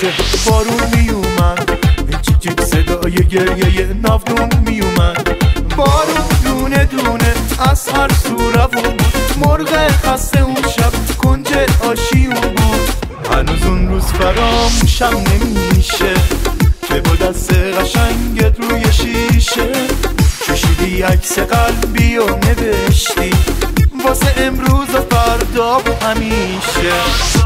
کوچه بارون میومد، جیک جیک صدای گریه ناودون میومد. بارون دونه دونه از هر سو روون بود، مرغ خسته اون شب کنج آشیون بود. هنوز اون روز فراموشم نمیشه که با دست قشنگت روی شیشه کشیدی عکس قلبی و نوشتی واسه امروز و فردا و همیشه.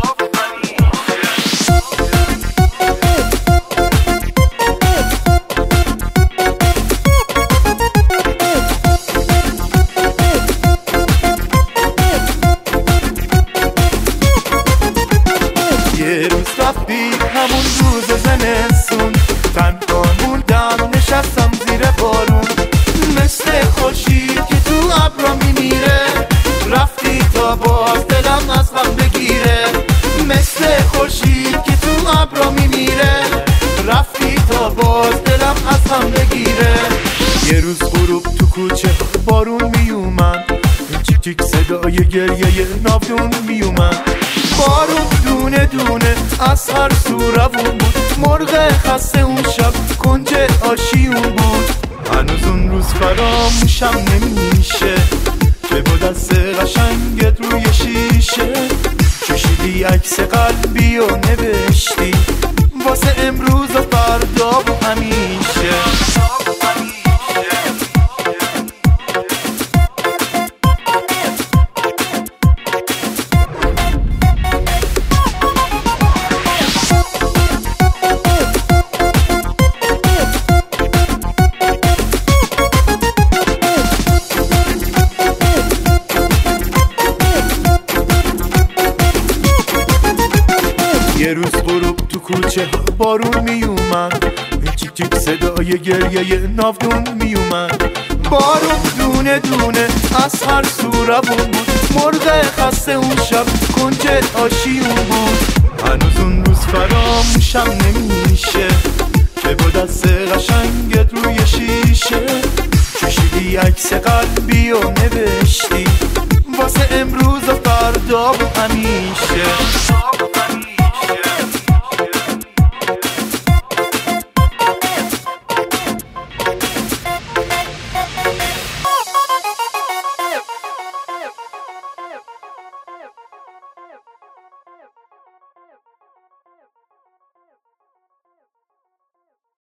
یه روز رفتی همون روز زمستون، تنها موندم نشستم زیر بارون، مثل خورشید که تو ابرا میمیره، رفتی تا باز دلم از غم بگیره. مثل خورشید که تو ابرا میمیره، رفتی تا باز دلم از غم بگیره. یه روز غروب تو کوچه بارون میومد، جیک جیک صدای گریه ناودون میومد. بارون دونه دونه از هر سو روون بود، مرغ خسته اون شب کنج آشیون بود. هنوز اون روز فراموشم نمیشه که با دست قشنگت روی شیشه کشیدی عکس قلبی و نوشتی واسه امروز و فردا و همیشه. یه روز غروب تو کوچه بارون میومد، جیک جیک صدای گریه ناودون میومد. بارون دونه دونه از هر سو روون بود، مرغ خسته اون شب کنج آشیون بود. هنوز اون روز فراموشم نمیشه که با دست قشنگت روی شیشه کشیدی عکس قلبی و نوشتی واسه امروز و فردا و همیشه.